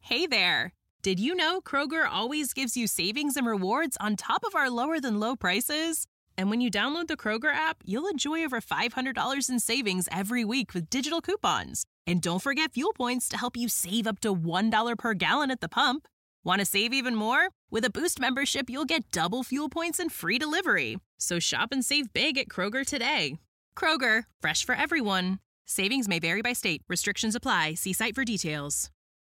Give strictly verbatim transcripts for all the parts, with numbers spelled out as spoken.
Hey there! Did you know Kroger always gives you savings and rewards on top of our lower-than-low prices? And when you download the Kroger app, you'll enjoy over five hundred dollars in savings every week with digital coupons. And don't forget fuel points to help you save up to one dollar per gallon at the pump. Want to save even more? With a Boost membership, you'll get double fuel points and free delivery. So shop and save big at Kroger today. Kroger, fresh for everyone. Savings may vary by state. Restrictions apply. See site for details.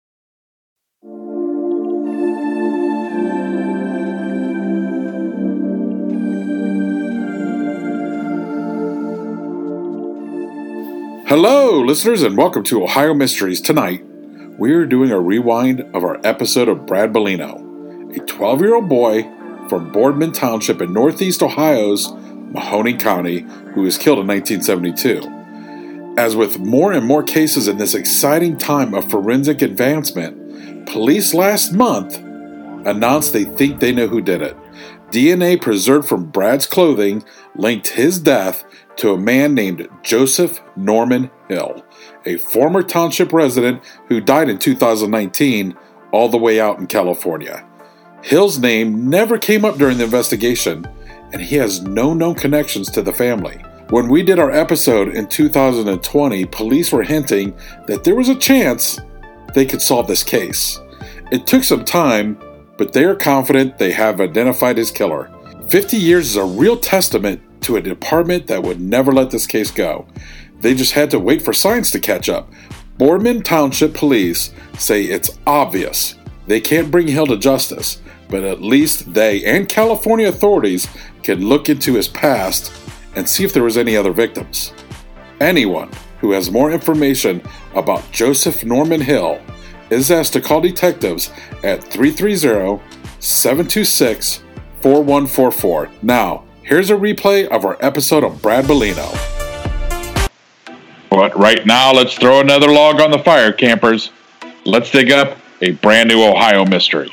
Hello, listeners, and welcome to Ohio Mysteries. Tonight, we're doing a rewind of our episode of Brad Bellino, a twelve-year-old boy from Boardman Township in northeast Ohio's Mahoning County who was killed in nineteen seventy-two. As with more and more cases in this exciting time of forensic advancement, police last month announced they think they know who did it. D N A preserved from Brad's clothing linked his death to a man named Joseph Norman Hill, a former township resident who died in two thousand nineteen all the way out in California. Hill's name never came up during the investigation, and he has no known connections to the family. When we did our episode in two thousand twenty, police were hinting that there was a chance they could solve this case. It took some time, but they are confident they have identified his killer. fifty years is a real testament to a department that would never let this case go. They just had to wait for science to catch up. Boardman Township Police say it's obvious they can't bring Hill to justice, but at least they and California authorities can look into his past and see if there was any other victims. Anyone who has more information about Joseph Norman Hill is asked to call detectives at three three zero, seven two six, four one four four. Now, here's a replay of our episode of Brad Bellino. But right now, let's throw another log on the fire, campers. Let's dig up a brand new Ohio mystery.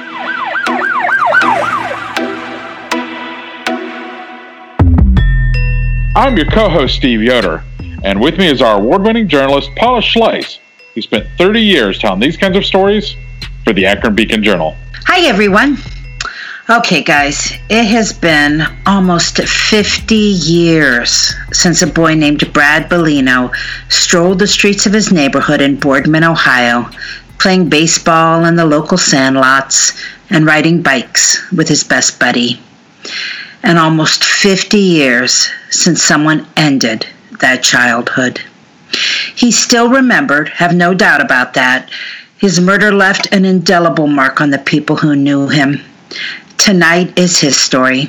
I'm your co-host, Steve Yoder, and with me is our award-winning journalist, Paula Schleiss, who spent thirty years telling these kinds of stories for the Akron Beacon Journal. Hi, everyone. Okay, guys, it has been almost fifty years since a boy named Brad Bellino strolled the streets of his neighborhood in Boardman, Ohio, playing baseball in the local sandlots and riding bikes with his best buddy. And almost fifty years since someone ended that childhood. He's still remembered, have no doubt about that. His murder left an indelible mark on the people who knew him. Tonight is his story.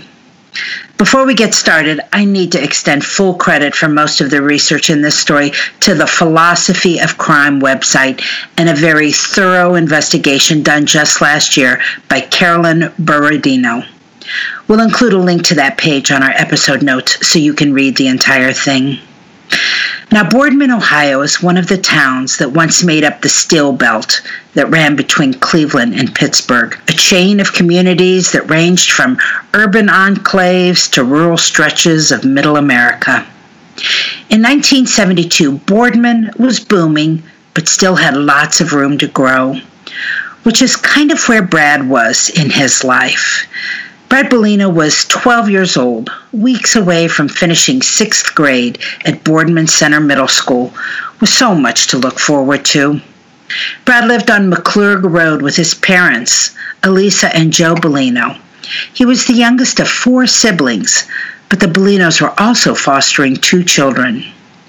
Before we get started, I need to extend full credit for most of the research in this story to the Philosophy of Crime website and a very thorough investigation done just last year by Carolyn Borodino. We'll include a link to that page on our episode notes so you can read the entire thing. Now, Boardman, Ohio is one of the towns that once made up the Steel Belt that ran between Cleveland and Pittsburgh, a chain of communities that ranged from urban enclaves to rural stretches of Middle America. In nineteen seventy-two, Boardman was booming, but still had lots of room to grow, which is kind of where Brad was in his life. Brad Bellino was twelve years old, weeks away from finishing sixth grade at Boardman Center Middle School, with so much to look forward to. Brad lived on McClurg Road with his parents, Elisa and Joe Bellino. He was the youngest of four siblings, but the Bellinos were also fostering two children.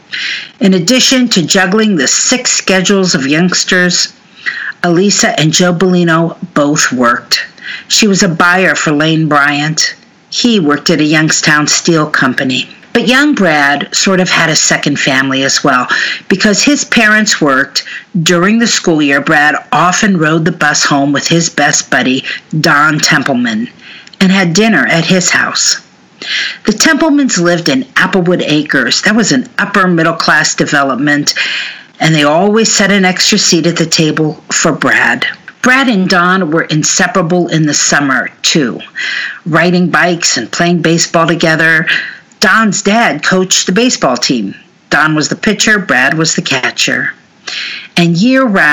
In addition to juggling the six schedules of youngsters, Elisa and Joe Bellino both worked. She was a buyer for Lane Bryant. He worked at a Youngstown steel company. But young Brad sort of had a second family as well. Because his parents worked, during the school year, Brad often rode the bus home with his best buddy, Don Templeman, and had dinner at his house. The Templemans lived in Applewood Acres. That was an upper middle class development, and they always set an extra seat at the table for Brad. Brad and Don were inseparable in the summer, too, riding bikes and playing baseball together. Don's dad coached the baseball team. Don was the pitcher, Brad was the catcher. And year-round,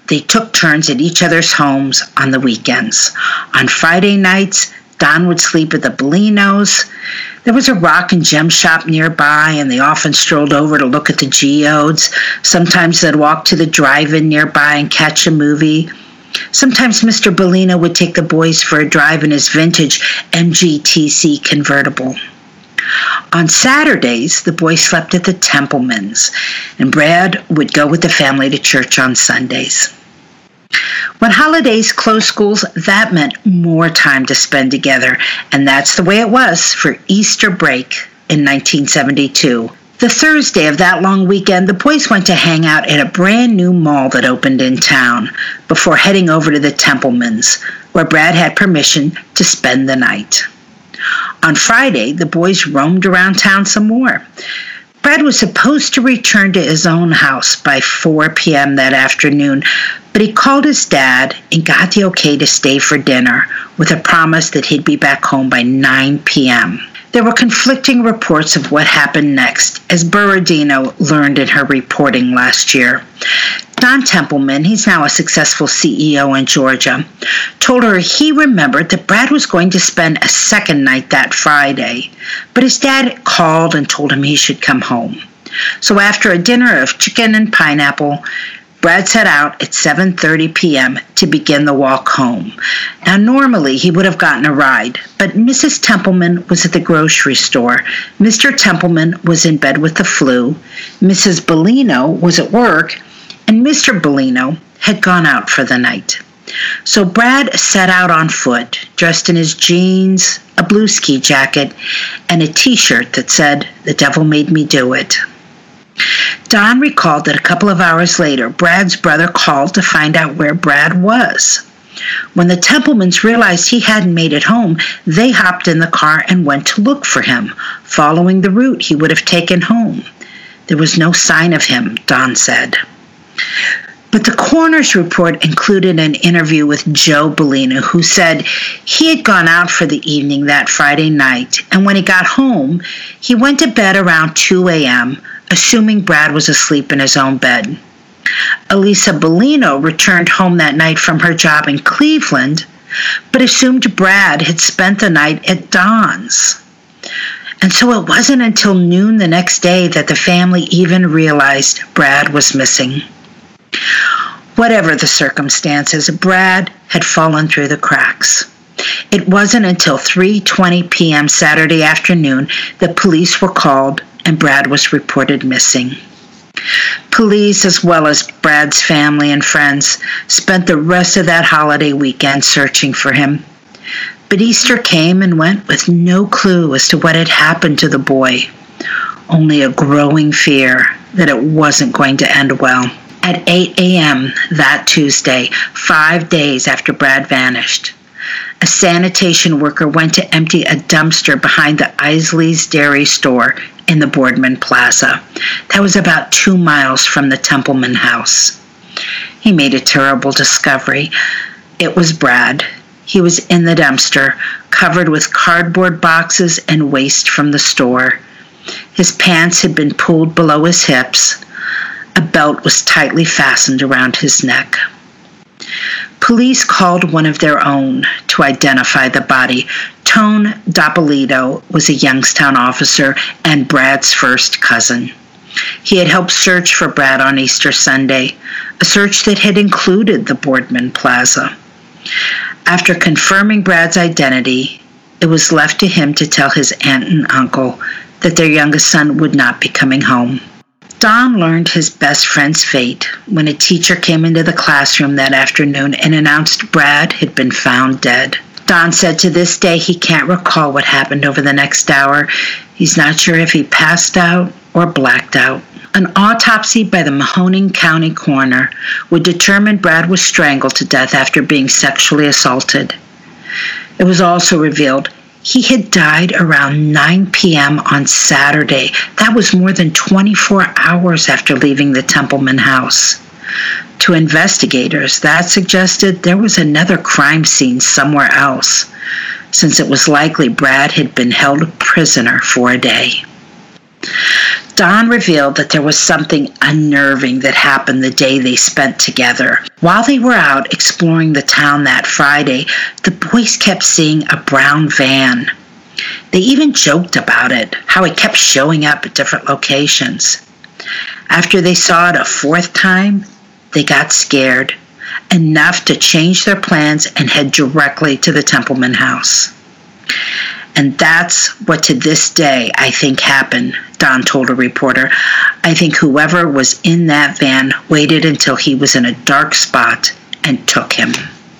They took turns at each other's homes on the weekends. On Friday nights, Don would sleep at the Bellinos. There was a rock and gem shop nearby, and they often strolled over to look at the geodes. Sometimes they'd walk to the drive-in nearby and catch a movie. Sometimes Mister Bellino would take the boys for a drive in his vintage M G T C convertible. On Saturdays, the boys slept at the Templemans, and Brad would go with the family to church on Sundays. When holidays closed schools, that meant more time to spend together, and that's the way it was for Easter break in nineteen seventy-two. The Thursday of that long weekend, the boys went to hang out at a brand new mall that opened in town before heading over to the Templemans, where Brad had permission to spend the night. On Friday, the boys roamed around town some more. Brad was supposed to return to his own house by four p.m. that afternoon, but he called his dad and got the okay to stay for dinner with a promise that he'd be back home by nine p.m. There were conflicting reports of what happened next, as Berardino learned in her reporting last year. Don Templeman, he's now a successful C E O in Georgia, told her he remembered that Brad was going to spend a second night that Friday, but his dad called and told him he should come home. So after a dinner of chicken and pineapple, Brad set out at seven thirty p.m. to begin the walk home. Now, normally he would have gotten a ride, but Missus Templeman was at the grocery store. Mister Templeman was in bed with the flu. Missus Bellino was at work, and Mister Bellino had gone out for the night. So Brad set out on foot, dressed in his jeans, a blue ski jacket, and a T-shirt that said, "The devil made me do it." Don recalled that a couple of hours later, Brad's brother called to find out where Brad was. When the Templemans realized he hadn't made it home, they hopped in the car and went to look for him, following the route he would have taken home. There was no sign of him, Don said. But the coroner's report included an interview with Joe Bellino, who said he had gone out for the evening that Friday night, and when he got home, he went to bed around two a.m., assuming Brad was asleep in his own bed. Elisa Bellino returned home that night from her job in Cleveland, but assumed Brad had spent the night at Don's. And so it wasn't until noon the next day that the family even realized Brad was missing. Whatever the circumstances, Brad had fallen through the cracks. It wasn't until three twenty p.m. Saturday afternoon that police were called and Brad was reported missing. Police, as well as Brad's family and friends, spent the rest of that holiday weekend searching for him. But Easter came and went with no clue as to what had happened to the boy, only a growing fear that it wasn't going to end well. At eight a.m. that Tuesday, five days after Brad vanished, a sanitation worker went to empty a dumpster behind the Isley's Dairy Store in the Boardman Plaza. That was about two miles from the Templeman house. He made a terrible discovery. It was Brad. He was in the dumpster, covered with cardboard boxes and waste from the store. His pants had been pulled below his hips. A belt was tightly fastened around his neck. Police called one of their own to identify the body. Tone Doppolito was a Youngstown officer and Brad's first cousin. He had helped search for Brad on Easter Sunday, a search that had included the Boardman Plaza. After confirming Brad's identity, it was left to him to tell his aunt and uncle that their youngest son would not be coming home. Don learned his best friend's fate when a teacher came into the classroom that afternoon and announced Brad had been found dead. Don said to this day he can't recall what happened over the next hour. He's not sure if he passed out or blacked out. An autopsy by the Mahoning County coroner would determine Brad was strangled to death after being sexually assaulted. It was also revealed he had died around nine p.m. on Saturday. That was more than twenty-four hours after leaving the Templeman house. To investigators, that suggested there was another crime scene somewhere else, since it was likely Brad had been held prisoner for a day. Don revealed that there was something unnerving that happened the day they spent together. While they were out exploring the town that Friday, the boys kept seeing a brown van. They even joked about it, how it kept showing up at different locations. After they saw it a fourth time, they got scared, enough to change their plans and head directly to the Templeman house. And that's what to this day I think happened, Don told a reporter. I think whoever was in that van waited until he was in a dark spot and took him.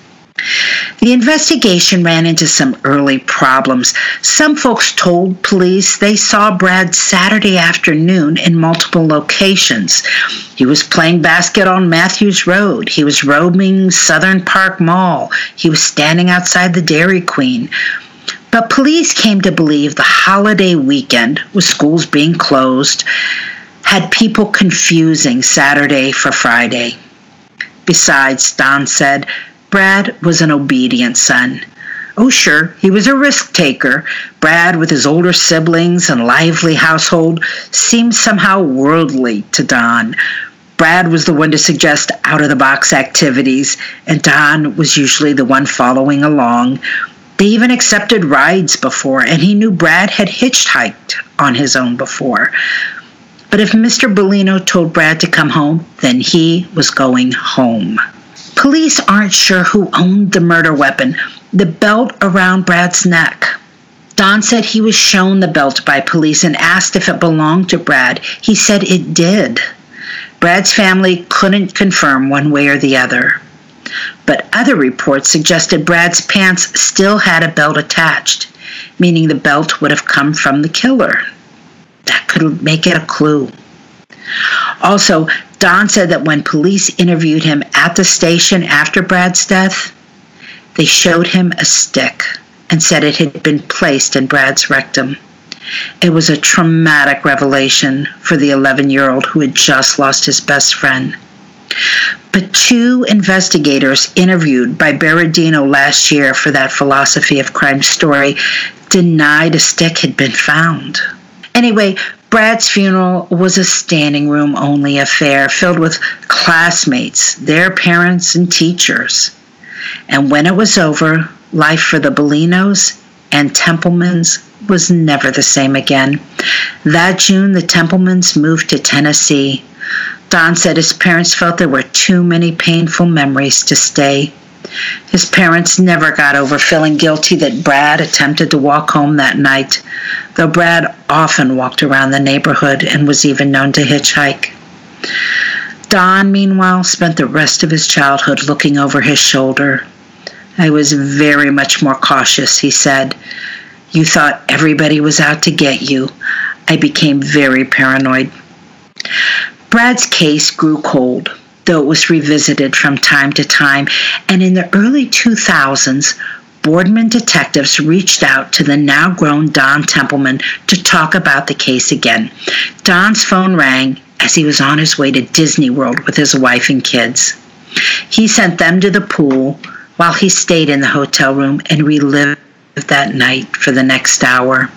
The investigation ran into some early problems. Some folks told police they saw Brad Saturday afternoon in multiple locations. He was playing basket on Matthews Road. He was roaming Southern Park Mall. He was standing outside the Dairy Queen. But police came to believe the holiday weekend, with schools being closed, had people confusing Saturday for Friday. Besides, Don said, Brad was an obedient son. Oh, sure, he was a risk taker. Brad, with his older siblings and lively household, seemed somehow worldly to Don. Brad was the one to suggest out-of-the-box activities, and Don was usually the one following along. They even accepted rides before, and he knew Brad had hitchhiked on his own before. But if Mister Bellino told Brad to come home, then he was going home. Police aren't sure who owned the murder weapon, the belt around Brad's neck. Don said he was shown the belt by police and asked if it belonged to Brad. He said it did. Brad's family couldn't confirm one way or the other. But other reports suggested Brad's pants still had a belt attached, meaning the belt would have come from the killer. That could make it a clue. Also, Don said that when police interviewed him at the station after Brad's death, they showed him a stick and said it had been placed in Brad's rectum. It was a traumatic revelation for the eleven-year-old who had just lost his best friend. But two investigators interviewed by Berardino last year for that Philosophy of Crime story denied a stick had been found. Anyway, Brad's funeral was a standing room only affair filled with classmates, their parents, and teachers. And when it was over, life for the Bellinos and Templemans was never the same again. That June, the Templemans moved to Tennessee. Don said his parents felt there were too many painful memories to stay. His parents never got over feeling guilty that Brad attempted to walk home that night, though Brad often walked around the neighborhood and was even known to hitchhike. Don, meanwhile, spent the rest of his childhood looking over his shoulder. I was very much more cautious, he said. You thought everybody was out to get you. I became very paranoid. Brad's case grew cold, though it was revisited from time to time, and in the early two thousands, Boardman detectives reached out to the now-grown Don Templeman to talk about the case again. Don's phone rang as he was on his way to Disney World with his wife and kids. He sent them to the pool while he stayed in the hotel room and relived that night for the next hour.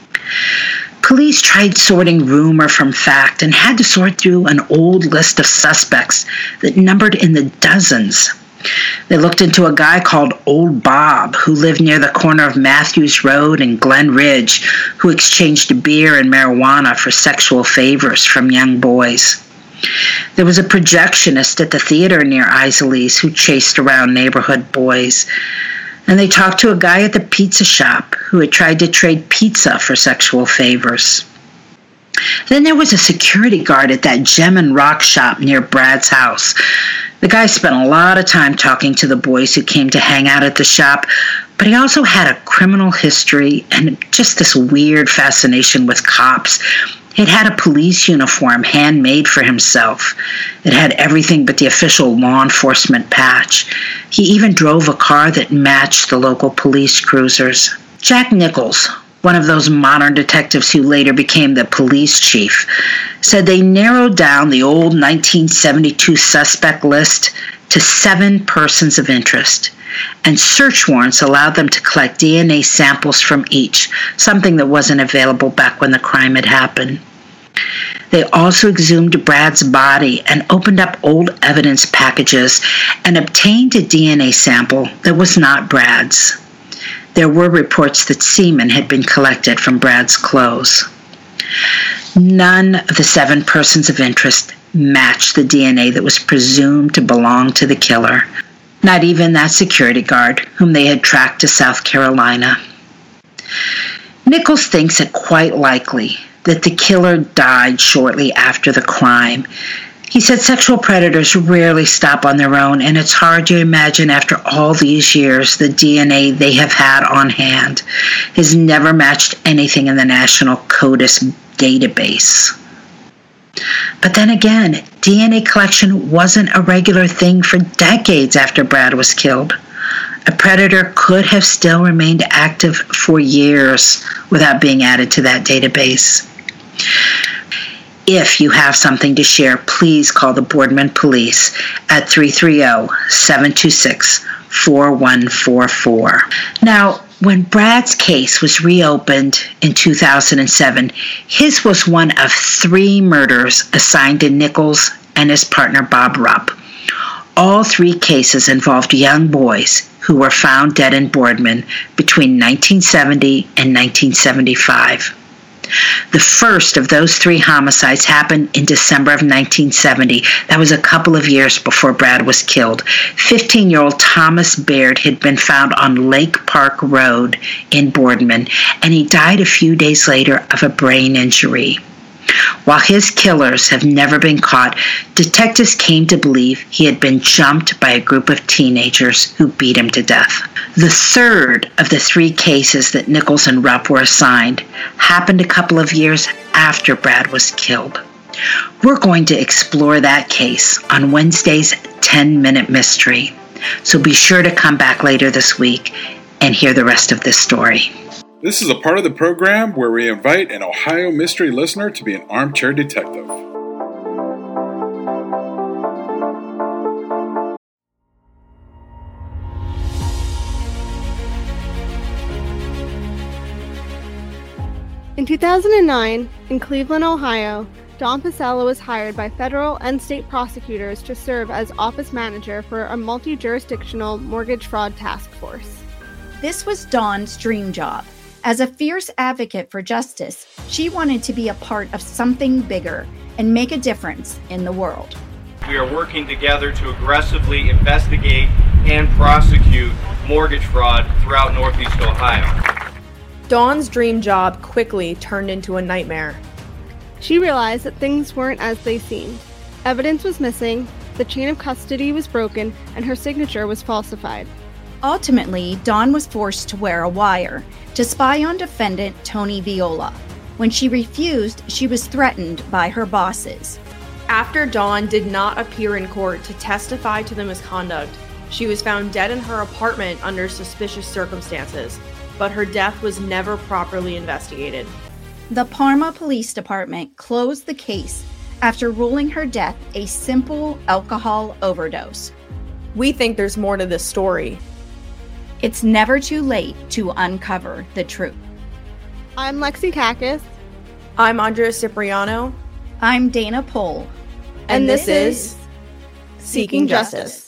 Police tried sorting rumor from fact and had to sort through an old list of suspects that numbered in the dozens. They looked into a guy called Old Bob, who lived near the corner of Matthews Road and Glen Ridge, who exchanged beer and marijuana for sexual favors from young boys. There was a projectionist at the theater near Isleys who chased around neighborhood boys. And they talked to a guy at the pizza shop who had tried to trade pizza for sexual favors. Then there was a security guard at that gem and rock shop near Brad's house. The guy spent a lot of time talking to the boys who came to hang out at the shop, but he also had a criminal history and just this weird fascination with cops. It had a police uniform handmade for himself. It had everything but the official law enforcement patch. He even drove a car that matched the local police cruisers. Jack Nichols, one of those modern detectives who later became the police chief, said they narrowed down the old nineteen seventy-two suspect list to seven persons of interest, and search warrants allowed them to collect D N A samples from each, something that wasn't available back when the crime had happened. They also exhumed Brad's body and opened up old evidence packages and obtained a D N A sample that was not Brad's. There were reports that semen had been collected from Brad's clothes. None of the seven persons of interest matched the D N A that was presumed to belong to the killer, not even that security guard whom they had tracked to South Carolina. Nichols thinks it quite likely that the killer died shortly after the crime. He said sexual predators rarely stop on their own, and it's hard to imagine after all these years the D N A they have had on hand has never matched anything in the National CODIS database. But then again, D N A collection wasn't a regular thing for decades after Brad was killed. A predator could have still remained active for years without being added to that database. If you have something to share, please call the Boardman Police at three three zero, seven two six, four one four four. Now, when Brad's case was reopened in two thousand seven, his was one of three murders assigned to Nichols and his partner Bob Rupp. All three cases involved young boys who were found dead in Boardman between nineteen seventy and nineteen seventy-five. The first of those three homicides happened in December of nineteen seventy. That was a couple of years before Brad was killed. fifteen-year-old Thomas Baird had been found on Lake Park Road in Boardman, and he died a few days later of a brain injury. While his killers have never been caught, detectives came to believe he had been jumped by a group of teenagers who beat him to death. The third of the three cases that Nichols and Rupp were assigned happened a couple of years after Brad was killed. We're going to explore that case on Wednesday's ten-Minute Mystery, so be sure to come back later this week and hear the rest of this story. This is a part of the program where we invite an Ohio Mystery listener to be an armchair detective. In two thousand nine, in Cleveland, Ohio, Don Pasella was hired by federal and state prosecutors to serve as office manager for a multi-jurisdictional mortgage fraud task force. This was Dawn's dream job. As a fierce advocate for justice, she wanted to be a part of something bigger and make a difference in the world. We are working together to aggressively investigate and prosecute mortgage fraud throughout Northeast Ohio. Dawn's dream job quickly turned into a nightmare. She realized that things weren't as they seemed. Evidence was missing, the chain of custody was broken, and her signature was falsified. Ultimately, Dawn was forced to wear a wire to spy on defendant Tony Viola. When she refused, she was threatened by her bosses. After Dawn did not appear in court to testify to the misconduct, she was found dead in her apartment under suspicious circumstances, but her death was never properly investigated. The Parma Police Department closed the case after ruling her death a simple alcohol overdose. We think there's more to this story. It's never too late to uncover the truth. I'm Lexi Kakis. I'm Andrea Cipriano. I'm Dana Pohl. And, and this, this is Seeking Justice.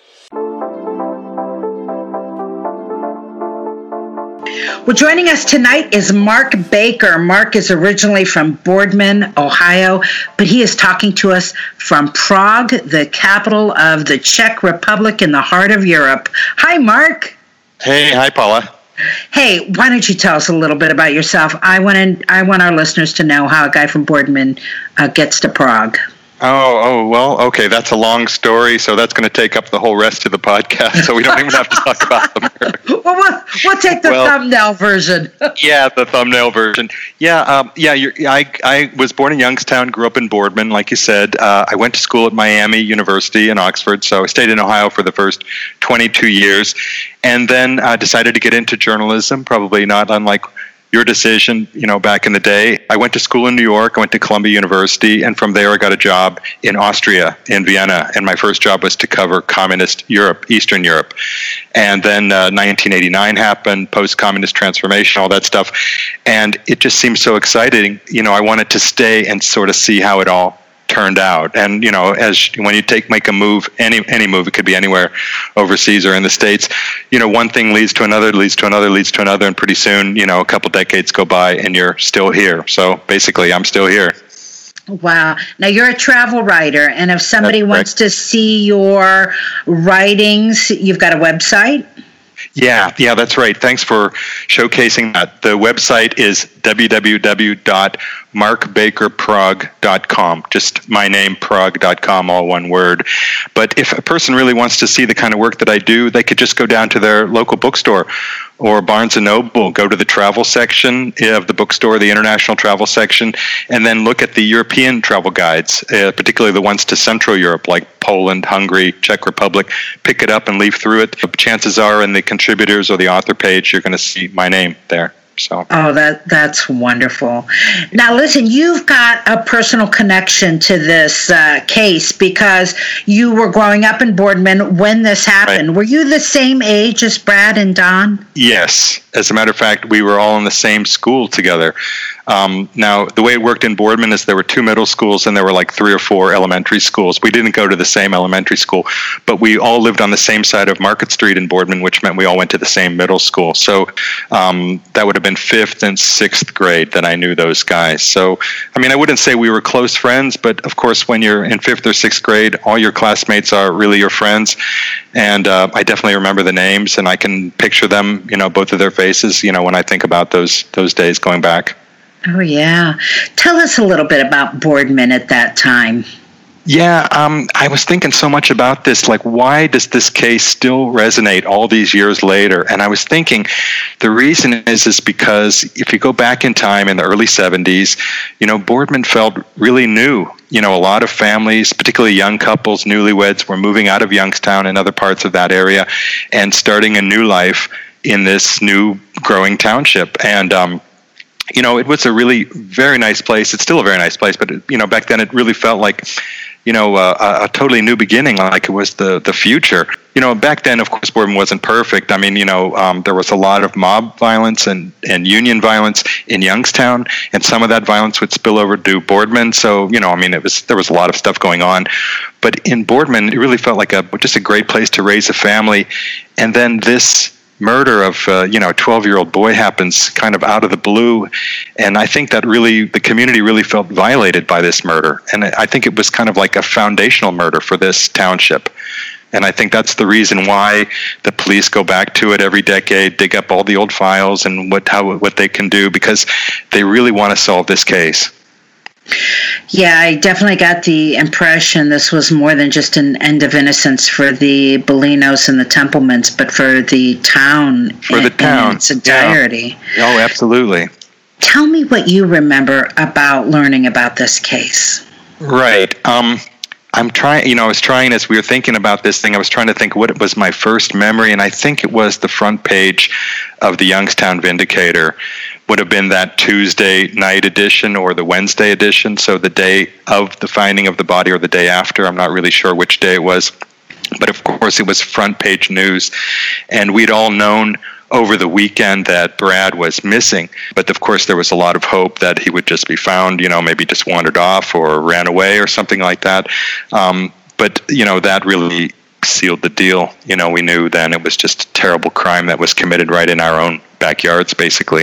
Well, joining us tonight is Mark Baker. Mark is originally from Boardman, Ohio, but he is talking to us from Prague, the capital of the Czech Republic in the heart of Europe. Hi, Mark. Hey, hi, Paula. Hey, why don't you tell us a little bit about yourself? I want in, I want our listeners to know how a guy from Boardman uh, gets to Prague. Oh, oh, well, okay, that's a long story, so that's going to take up the whole rest of the podcast, so we don't even have to talk about the murder. Well, we'll, we'll take the well, thumbnail version. yeah, the thumbnail version. Yeah, um, yeah. You're, I I was born in Youngstown, grew up in Boardman, like you said. Uh, I went to school at Miami University in Oxford, so I stayed in Ohio for the first twenty-two years, and then uh, decided to get into journalism, probably not unlike your decision, you know, back in the day. I went to school in New York. I went to Columbia University, and from there I got a job in Austria, in Vienna, and my first job was to cover communist Europe, Eastern Europe. And then uh, nineteen eighty-nine happened, post-communist transformation, all that stuff, and it just seemed so exciting. You know, I wanted to stay and sort of see how it all turned out. And you know, as when you take make a move, any any move, it could be anywhere overseas or in the States, you know, one thing leads to another, leads to another, leads to another, and pretty soon, you know, a couple decades go by and you're still here. So basically, I'm still here. Wow. Now, you're a travel writer, and if somebody wants to see your writings, you've got a website? Yeah, yeah, that's right. Thanks for showcasing that. The website is w w w dot mark baker prague dot com. Just my name, prague dot com, all one word. But if a person really wants to see the kind of work that I do, they could just go down to their local bookstore or Barnes and Noble, go to the travel section of the bookstore, the international travel section, and then look at the European travel guides, uh, particularly the ones to Central Europe, like Poland, Hungary, Czech Republic. Pick it up and leaf through it. Chances are in the contributors or the author page, you're going to see my name there. So. Oh, that that's wonderful. Now, listen, you've got a personal connection to this uh, case because you were growing up in Boardman when this happened. Right. Were you the same age as Brad and Don? Yes. As a matter of fact, we were all in the same school together. Um, now, the way it worked in Boardman is there were two middle schools and there were like three or four elementary schools. We didn't go to the same elementary school, but we all lived on the same side of Market Street in Boardman, which meant we all went to the same middle school. So um, that would have been fifth and sixth grade that I knew those guys. So, I mean, I wouldn't say we were close friends, but of course, when you're in fifth or sixth grade, all your classmates are really your friends. And uh, I definitely remember the names, and I can picture them, you know, both of their faces, you know, when I think about those those days going back. Oh, yeah. Tell us a little bit about Boardman at that time. Yeah, um, I was thinking so much about this, like, why does this case still resonate all these years later? And I was thinking the reason is, is because if you go back in time in the early seventies, you know, Boardman felt really new. You know, a lot of families, particularly young couples, newlyweds, were moving out of Youngstown and other parts of that area and starting a new life in this new growing township. And, um, you know, it was a really very nice place. It's still a very nice place, but, it, you know, back then it really felt like, you know, uh, a, a totally new beginning, like it was the, the future. You know, back then, of course, Boardman wasn't perfect. I mean, you know, um, there was a lot of mob violence and, and union violence in Youngstown, and some of that violence would spill over to Boardman. So, you know, I mean, it was there was a lot of stuff going on. But in Boardman, it really felt like a just a great place to raise a family. And then this murder of uh, you know a twelve-year-old boy happens kind of out of the blue, and I think that really the community really felt violated by this murder, and I think it was kind of like a foundational murder for this township. And I think that's the reason why the police go back to it every decade, dig up all the old files and what how what they can do, because they really want to solve this case. Yeah, I definitely got the impression this was more than just an end of innocence for the Bolinos and the Templemans, but for the town for in, the town in its entirety. Yeah. Oh, absolutely. Tell me what you remember about learning about this case. Right. Um, I'm trying, you know, I was trying as we were thinking about this thing, I was trying to think what was my first memory, and I think it was the front page of the Youngstown Vindicator. Would have been that Tuesday night edition or the Wednesday edition, so the day of the finding of the body or the day after. I'm not really sure which day it was, but of course it was front page news, and we'd all known over the weekend that Brad was missing, but of course there was a lot of hope that he would just be found, you know, maybe just wandered off or ran away or something like that. Um, but, you know, that really sealed the deal. You know, we knew then it was just a terrible crime that was committed right in our own backyards, basically.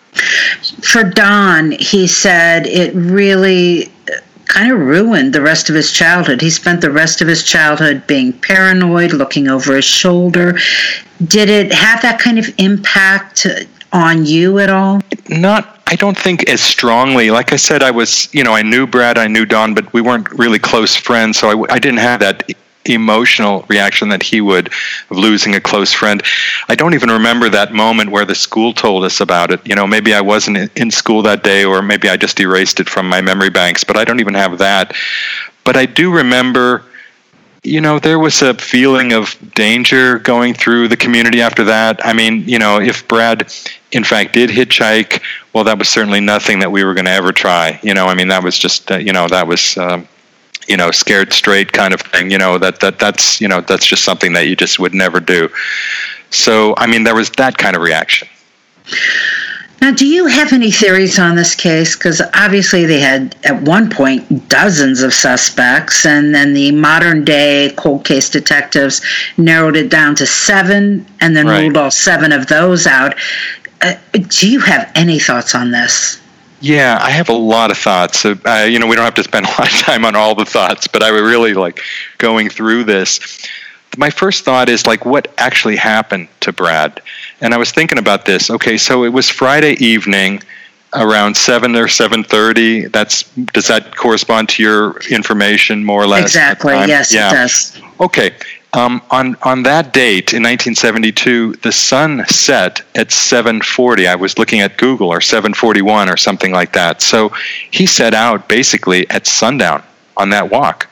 For Don, he said it really kind of ruined the rest of his childhood. He spent the rest of his childhood being paranoid, looking over his shoulder. Did it have that kind of impact on you at all? Not, I don't think as strongly. Like I said, I was, you know, I knew Brad, I knew Don, but we weren't really close friends, so I, I didn't have that emotional reaction that he would of losing a close friend. I don't even remember that moment where the school told us about it. You know, maybe I wasn't in school that day, or maybe I just erased it from my memory banks, but I don't even have that. But I do remember you know, there was a feeling of danger going through the community after that. I mean, you know, if Brad, in fact, did hitchhike, well, that was certainly nothing that we were going to ever try. You know, I mean, that was just, uh, you know, that was, um, you know, scared straight kind of thing. You know, that that that's, you know, that's just something that you just would never do. So, I mean, there was that kind of reaction. Now, do you have any theories on this case? Because obviously they had, at one point, dozens of suspects, and then the modern-day cold case detectives narrowed it down to seven, and then Right. ruled all seven of those out. Uh, do you have any thoughts on this? Yeah, I have a lot of thoughts. Uh, you know, we don't have to spend a lot of time on all the thoughts, but I would really like going through this. My first thought is, like, what actually happened to Brad? And I was thinking about this. Okay, so it was Friday evening around seven or seven thirty. That's, does that correspond to your information more or less? Exactly, yes, yeah. it does. Okay. Um, on, on that date in nineteen seventy-two, the sun set at seven forty. I was looking at Google, or seven forty-one or something like that. So he set out basically at sundown on that walk.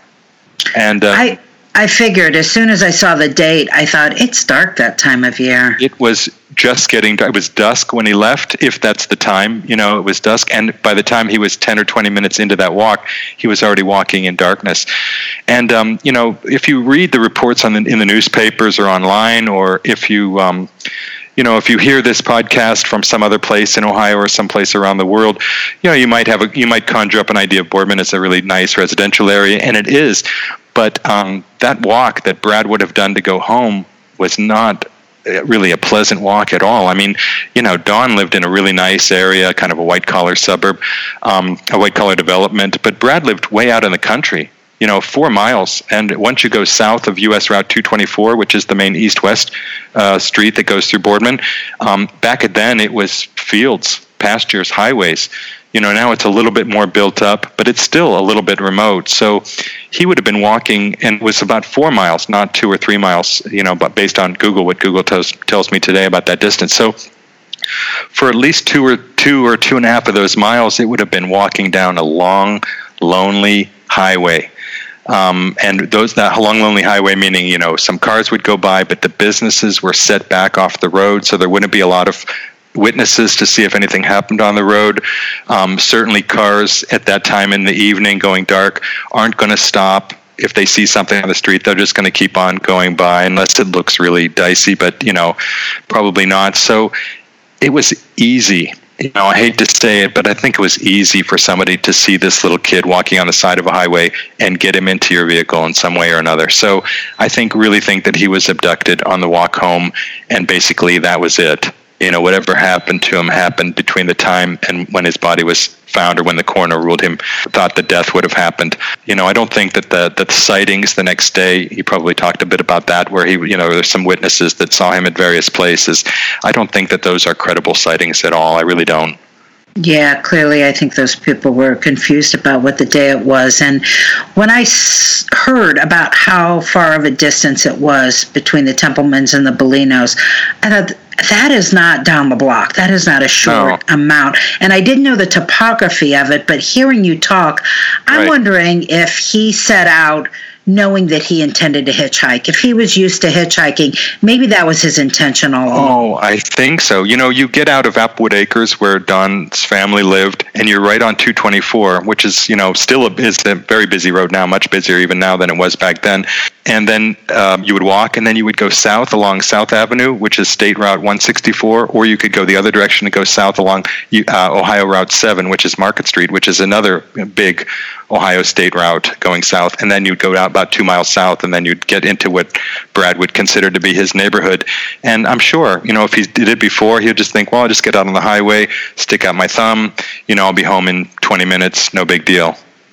And uh, I I figured as soon as I saw the date, I thought, it's dark that time of year. it was just getting, it was dusk when he left, if that's the time, you know, it was dusk. And by the time he was ten or twenty minutes into that walk, he was already walking in darkness. And, um, you know, if you read the reports on the, in the newspapers or online, or if you, um, you know, if you hear this podcast from some other place in Ohio or someplace around the world, you know, you might have a, you might conjure up an idea of Boardman as a really nice residential area, and it is. But um, that walk that Brad would have done to go home was not really a pleasant walk at all. I mean, you know, Dawn lived in a really nice area, kind of a white-collar suburb, um, a white-collar development, but Brad lived way out in the country, you know, four miles. And once you go south of U S Route two twenty-four, which is the main east-west uh, street that goes through Boardman, um, back then it was fields, pastures, highways. You know, now it's a little bit more built up, but it's still a little bit remote. So he would have been walking, and it was about four miles, not two or three miles, you know, but based on Google, what Google tells, tells me today about that distance. So for at least two or two or two and a half of those miles, it would have been walking down a long, lonely highway. Um, and those, that long, lonely highway, meaning, you know, some cars would go by, but the businesses were set back off the road, so there wouldn't be a lot of witnesses to see if anything happened on the road. Um, certainly cars at that time in the evening going dark aren't going to stop. If they see something on the street, they're just going to keep on going by unless it looks really dicey, but, you know, probably not. So it was easy. You know, I hate to say it, but I think it was easy for somebody to see this little kid walking on the side of a highway and get him into your vehicle in some way or another. So I think, really think that he was abducted on the walk home, and basically that was it. You know, whatever happened to him happened between the time and when his body was found, or when the coroner ruled him, thought the death would have happened. You know, I don't think that the, that the sightings the next day, he probably talked a bit about that, where he, you know, there's some witnesses that saw him at various places. I don't think that those are credible sightings at all. I really don't. Yeah, clearly I think those people were confused about what the day it was. And when I s- heard about how far of a distance it was between the Templemans and the Bellinos, I thought, that is not down the block. That is not a short No. amount. And I didn't know the topography of it, but hearing you talk, I'm Right. wondering if he set out knowing that he intended to hitchhike. If he was used to hitchhiking, maybe that was his intention all along. Oh, I think so. You know, you get out of Applewood Acres, where Don's family lived, and you're right on two twenty-four, which is, you know, still a, is a very busy road now, much busier even now than it was back then. And then um, you would walk, and then you would go south along South Avenue, which is State Route one sixty-four, or you could go the other direction and go south along uh, Ohio Route seven, which is Market Street, which is another big Ohio State route going south. And then you'd go out about two miles south, and then you'd get into what Brad would consider to be his neighborhood. And I'm sure, you know, if he did it before, he'd just think, well, I'll just get out on the highway, stick out my thumb, you know, I'll be home in twenty minutes, no big deal.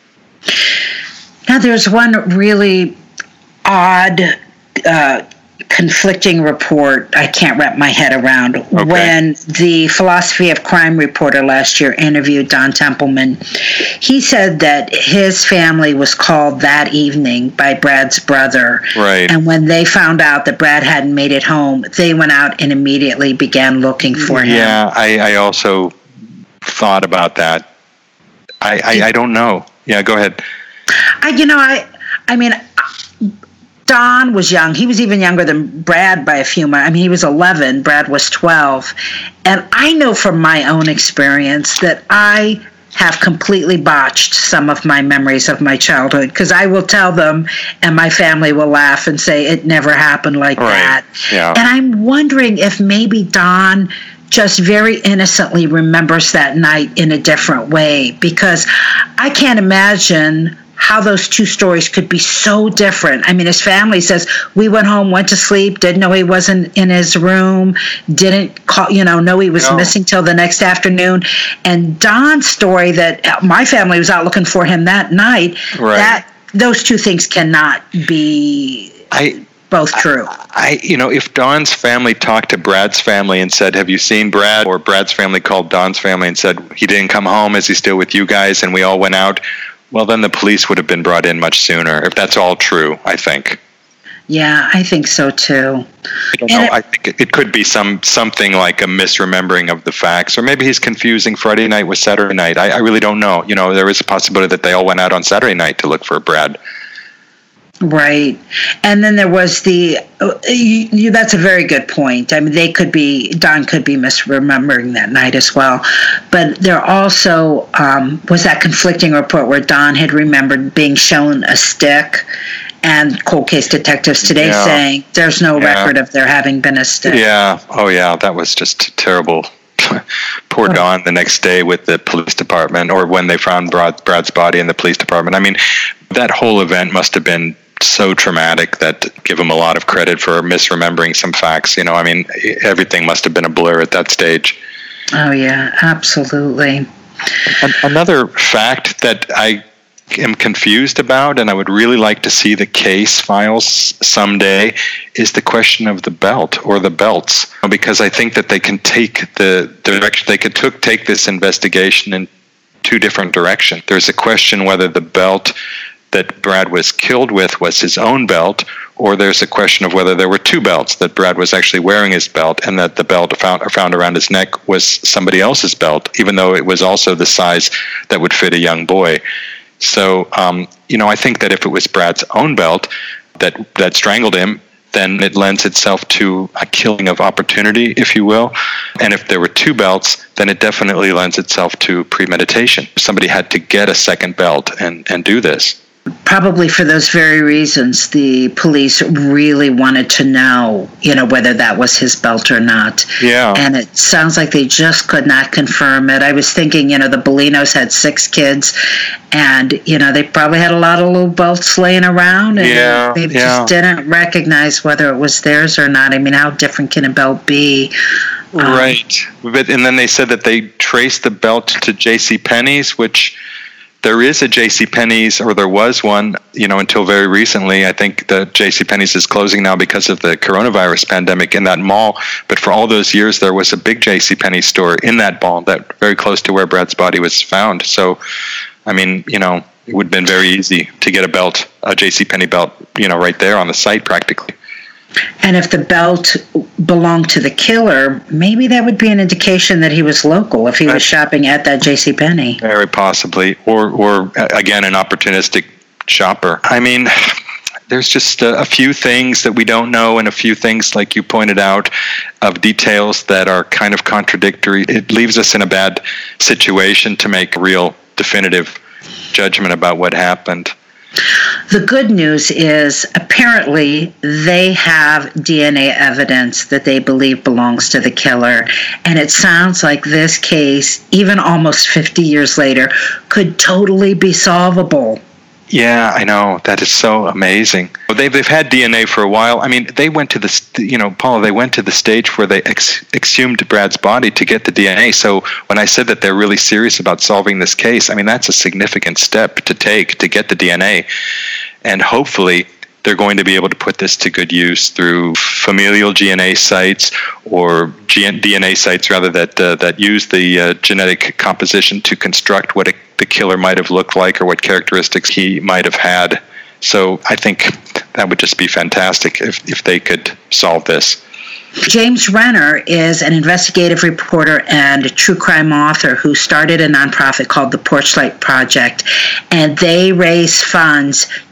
Now, there's one really odd, uh, conflicting report I can't wrap my head around. Okay. When the Philosophy of Crime reporter last year interviewed Don Templeman, he said that his family was called that evening by Brad's brother. Right. And when they found out that Brad hadn't made it home, they went out and immediately began looking for him. Yeah, I, I also thought about that. I, I, I don't know. Yeah, go ahead. I, you know, I, I mean, Don was young. He was even younger than Brad by a few months. I mean, he was eleven. Brad was twelve. And I know from my own experience that I have completely botched some of my memories of my childhood, because I will tell them and my family will laugh and say it never happened like right. that. Yeah. And I'm wondering if maybe Don just very innocently remembers that night in a different way, because I can't imagine how those two stories could be so different. I mean, his family says, we went home, went to sleep, didn't know he wasn't in his room, didn't call, you know, know he was no. missing till the next afternoon. And Don's story that my family was out looking for him that night, right. that those two things cannot be I, both true. I, I, you know, if Don's family talked to Brad's family and said, have you seen Brad? Or Brad's family called Don's family and said, he didn't come home, is he still with you guys? And we all went out. Well, then the police would have been brought in much sooner, if that's all true, I think. Yeah, I think so, too. I don't know. It, I think it, it could be some something like a misremembering of the facts, or maybe he's confusing Friday night with Saturday night. I, I really don't know. You know, there is a possibility that they all went out on Saturday night to look for Brad. Right. And then there was the, uh, you, you, that's a very good point. I mean, they could be, Don could be misremembering that night as well. But there also um, was that conflicting report where Don had remembered being shown a stick, and cold case detectives today yeah. saying there's no yeah. record of there having been a stick. Yeah. Oh, yeah. That was just terrible. Poor Don the next day with the police department, or when they found Brad, Brad's body in the police department. I mean, that whole event must have been so traumatic that give him a lot of credit for misremembering some facts. You know, I mean, everything must have been a blur at that stage. Oh, yeah, absolutely. Another fact that I am confused about, and I would really like to see the case files someday, is the question of the belt or the belts, because I think that they can take the direction, they could took, take this investigation in two different directions. There's a question whether the belt that Brad was killed with was his own belt, or there's a question of whether there were two belts, that Brad was actually wearing his belt and that the belt found, found around his neck was somebody else's belt, even though it was also the size that would fit a young boy. So, um, you know, I think that if it was Brad's own belt that, that strangled him, then it lends itself to a killing of opportunity, if you will. And if there were two belts, then it definitely lends itself to premeditation. Somebody had to get a second belt and, and do this. Probably for those very reasons, the police really wanted to know, you know, whether that was his belt or not. Yeah. And it sounds like they just could not confirm it. I was thinking, you know, the Bolinos had six kids, and, you know, they probably had a lot of little belts laying around, and yeah, they yeah. just didn't recognize whether it was theirs or not. I mean, how different can a belt be? Um, right. But, and then they said that they traced the belt to JCPenney's, which... There is a JCPenney's, or there was one, you know, until very recently. I think the JCPenney's is closing now because of the coronavirus pandemic in that mall. But for all those years, there was a big JCPenney's store in that mall, that very close to where Brad's body was found. So, I mean, you know, it would have been very easy to get a belt, a JCPenney belt, you know, right there on the site practically. And if the belt belonged to the killer, maybe that would be an indication that he was local, if he was shopping at that JCPenney. Very possibly. Or, or again, an opportunistic shopper. I mean, there's just a, a few things that we don't know, and a few things, like you pointed out, of details that are kind of contradictory. It leaves us in a bad situation to make a real definitive judgment about what happened. The good news is apparently they have D N A evidence that they believe belongs to the killer. And it sounds like this case, even almost fifty years later, could totally be solvable. Yeah, I know. That is so amazing. They've, they've had D N A for a while. I mean, they went to the, you know, Paula, they went to the stage where they ex- exhumed Brad's body to get the D N A. So when I said that they're really serious about solving this case, I mean, that's a significant step to take to get the D N A. And hopefully they're going to be able to put this to good use through familial D N A sites, or G- D N A sites, rather, that uh, that use the uh, genetic composition to construct what a, the killer might have looked like, or what characteristics he might have had. So I think that would just be fantastic if, if they could solve this. James Renner is an investigative reporter and a true crime author who started a nonprofit called the Porchlight Project, and they raise funds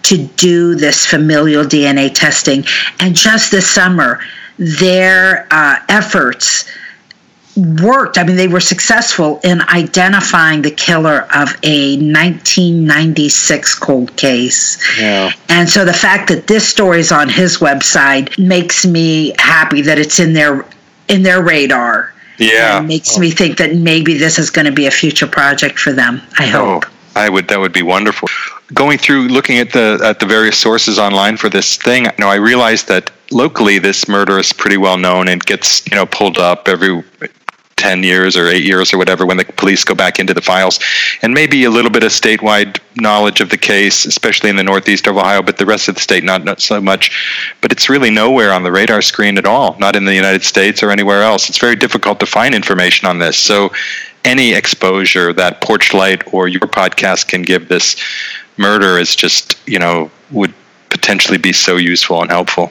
to do this familial D N A testing. And just this summer, their uh, efforts worked. I mean, they were successful in identifying the killer of a nineteen ninety-six cold case. Yeah. And so the fact that this story is on his website makes me happy that it's in their in their radar. Yeah. And makes oh. me think that maybe this is going to be a future project for them. I hope. Oh, I would. That would be wonderful. Going through, looking at the at the various sources online for this thing, you know, I realized that locally this murder is pretty well known and gets, you know, pulled up every ten years or eight years or whatever when the police go back into the files, and maybe a little bit of statewide knowledge of the case, especially in the northeast of Ohio, but the rest of the state not, not so much. But it's really nowhere on the radar screen at all, not in the United States or anywhere else. It's very difficult to find information on this. So any exposure that Porchlight or your podcast can give this murder is just, you know, would potentially be so useful and helpful.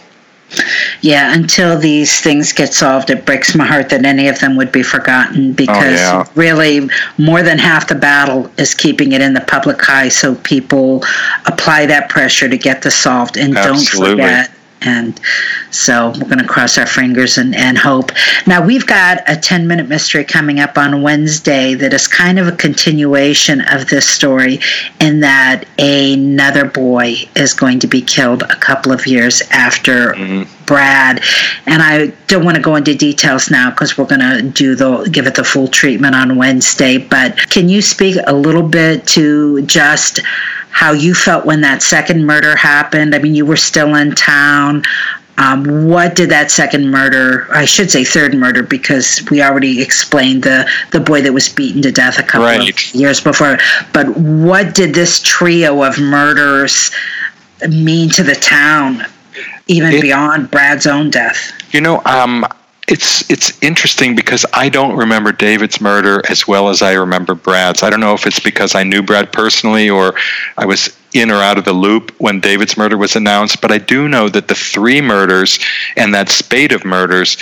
Yeah, until these things get solved, it breaks my heart that any of them would be forgotten, because oh, yeah. really more than half the battle is keeping it in the public eye, so people apply that pressure to get this solved. And Absolutely. Don't forget. And so we're going to cross our fingers and, and hope. Now, we've got a ten-minute mystery coming up on Wednesday that is kind of a continuation of this story, in that another boy is going to be killed a couple of years after mm-hmm. Brad. And I don't want to go into details now because we're going to do the give it the full treatment on Wednesday. But can you speak a little bit to just how you felt when that second murder happened? I mean, you were still in town. Um, what did that second murder, I should say third murder, because we already explained the, the boy that was beaten to death a couple right. of years before. But what did this trio of murders mean to the town, even it, beyond Brad's own death? You know, um, It's it's interesting because I don't remember David's murder as well as I remember Brad's. I don't know if it's because I knew Brad personally or I was in or out of the loop when David's murder was announced, but I do know that the three murders and that spate of murders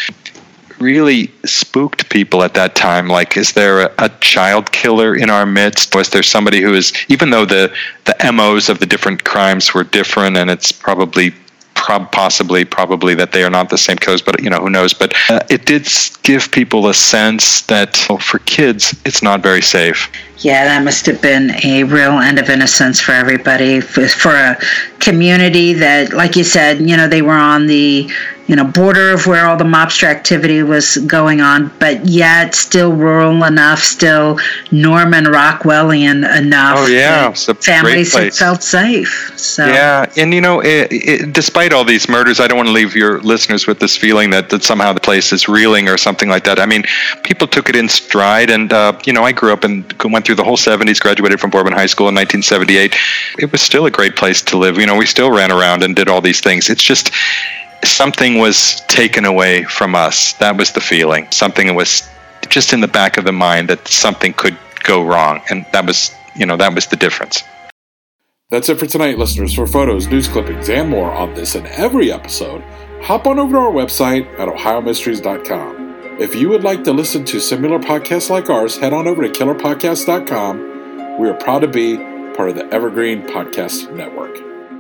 really spooked people at that time. Like, is there a, a child killer in our midst? Was there somebody who is, even though the, the M Os of the different crimes were different, and it's probably possibly, probably that they are not the same killers, but, you know, who knows? But uh, it did give people a sense that, well, for kids, it's not very safe. Yeah, that must have been a real end of innocence for everybody, for, for a community that, like you said, you know, they were on the, you know, border of where all the mobster activity was going on, but yet still rural enough, still Norman Rockwellian enough. Oh, yeah. It's a families great place. Felt safe. So. Yeah, and, you know, it, it, despite all these murders, I don't want to leave your listeners with this feeling that, that somehow the place is reeling or something like that. I mean, people took it in stride, and, uh, you know, I grew up and went through the whole seventies, graduated from Boardman High School in nineteen seventy-eight. It was still a great place to live. You know, we still ran around and did all these things. It's just something was taken away from us. That was the feeling. Something was just in the back of the mind that something could go wrong. And that was, you know, that was the difference. That's it for tonight, listeners. For photos, news clippings, and more on this and every episode, hop on over to our website at ohio mysteries dot com. If you would like to listen to similar podcasts like ours, head on over to killer podcast dot com. We are proud to be part of the Evergreen Podcast Network.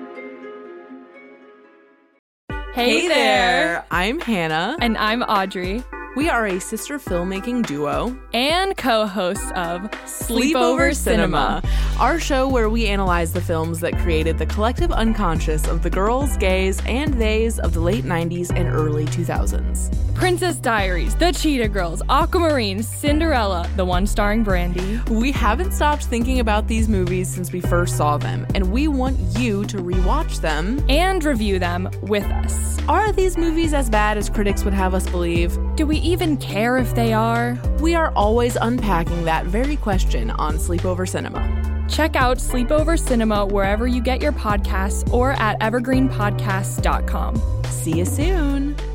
Hey there! I'm Hannah. And I'm Audrey. We are a sister filmmaking duo and co-hosts of Sleepover, Sleepover Cinema, our show where we analyze the films that created the collective unconscious of the girls, gays, and theys of the late nineties and early two thousands. Princess Diaries, The Cheetah Girls, Aquamarine, Cinderella, the one starring Brandy. We haven't stopped thinking about these movies since we first saw them, and we want you to rewatch them and review them with us. Are these movies as bad as critics would have us believe? Do we even care if they are? We are always unpacking that very question on Sleepover Cinema. Check out Sleepover Cinema wherever you get your podcasts or at evergreen podcast dot com. See you soon.